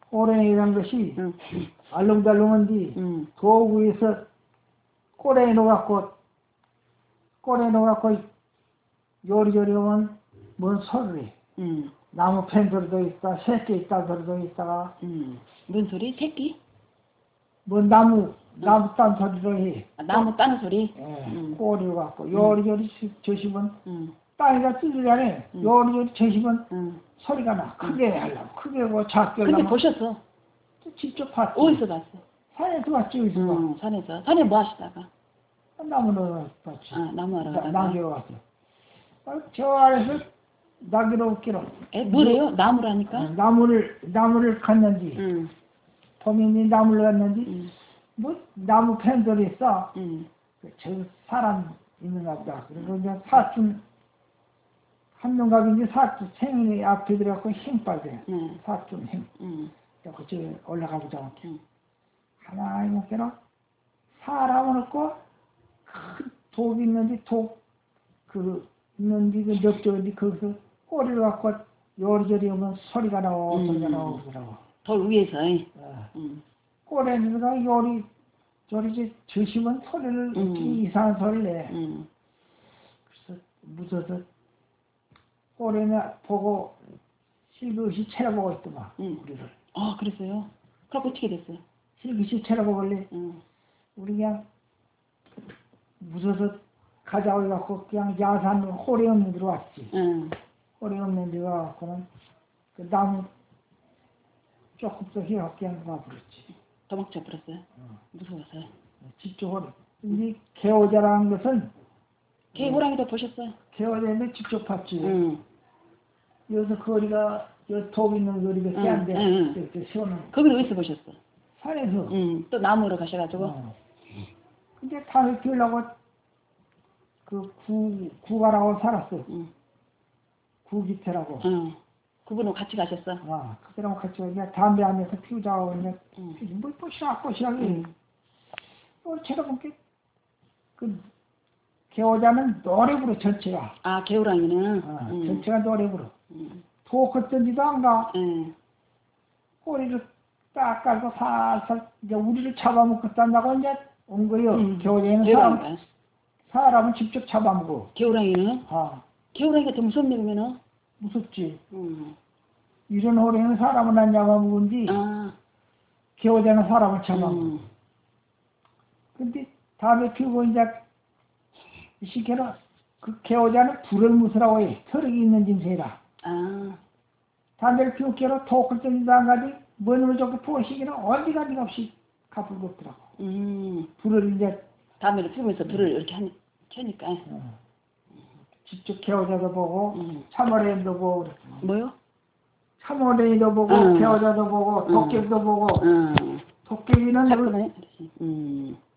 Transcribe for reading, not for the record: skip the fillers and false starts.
호랭이라는 것이 응. 알렁달렁한데 응. 도구에서 꼬레에 넣어갖고 요리요리 하면 뭔 소리를 해. 응. 나무 팬 소리도 있다, 새끼 있다 소리도 있다가 응. 뭔 소리? 새끼? 뭐 나무 딴 소리도 해. 아, 나무 따는 소리? 예, 응. 꼬리를 갖고 요리요리 저시면 응. 땅이가 찌르잖아요. 응. 요리요리 저시면 응. 소리가 나. 크게 하려고. 크게 뭐 작게 근데 하려면 보셨어? 직접 봤지. 어디서 봤어? 산에서 봤지, 어디서 봐. 응, 산에서. 산에 뭐 하시다가? 나무로 봤지. 아, 나무하러 가다가. 나무로 갔어. 저 아래서 나기로 길어. 뭐래요? 나무라니까? 나무를 갔는지, 응. 범인이 나무를 갔는지, 응. 뭐, 나무 팬들이 있어. 응. 저 사람 있는가 보다. 그리고 이제 사촌, 한명각인지 사촌, 생인이 앞에 들어가고 힘 빠져요. 응. 사촌 힘. 응. 그래서 저 올라가 보자. 응. 하나님 먹게로 사람은 없고, 큰 독이 있는지, 있는지, 그 넓적인지, 거기서 꼬리를 갖고 요리조리 하면 소리가 나오, 소리가 나오더라고. 돌 위에서. 어. 꼬리에다가 요리 저시면 소리를, 이상한 소리를 내. 그래서 무서워서 꼬리에 보고 실그시 쳐다보고 있더만, 우리를. 아, 그랬어요? 그럼 어떻게 됐어요? 실그시 쳐다보길래, 우리 그냥 무서워서 가자고 해갖고 그냥 야산 호리 없는 데로 왔지. 호리 없는 데 가갖고는 그 나무 조금 더 해갖고 그냥 와버렸지. 도망쳐 버렸어요? 무서워서요? 직접 호리. 근데 개오자라는 것은 개호랑이도 보셨어요? 개오자인데 직접 봤지. 여기서 거리가 여기 독 있는 거리가 세한데 이렇게 시원한. 거기는 어디서 보셨어? 산에서. 또 나무로 가셔가지고. 근데 밤에 피우려고 그 구가라고 살았어. 구기태라고. 그분하고 같이 가셨어? 그 사람하고 같이 그냥 담배 하면서 피우자고 그냥 뭐 꼬시락꼬시락이. 쳐다보게 그 개오자는 노래 부르 전체가. 아, 개호랑이는? 전체가 노래 부르. 독 걷던지도 안 가. 꼬리를 딱 깔고 살살 이제 우리를 잡아먹고 딴다고 이제 온 거요. 개오자는 사람은 직접 잡아먹어. 개호랑이는? 개호랑이가 더 무섭네, 그러면은? 무섭지. 이런 호랑이는 사람은 안 잡아먹은지, 개오자는 사람을 잡아먹어. 근데 다음에 피우고 이제, 시켜라. 그 개오자는 불을 무서라고 해. 털이 있는 짐승이라. 담배를 피우고 깨로 독을 던지도 안 가지, 먼으로 저렇게 포시기는 어디 가지가 없이 가불고 없더라고. 불을 이제. 담배를 피우면서 불을 이렇게 켜니까. 직접 개오자도 보고, 참어레인도 보고. 뭐요? 참어레인도 보고, 개오자도 보고, 도깨비도 보고. 도깨비는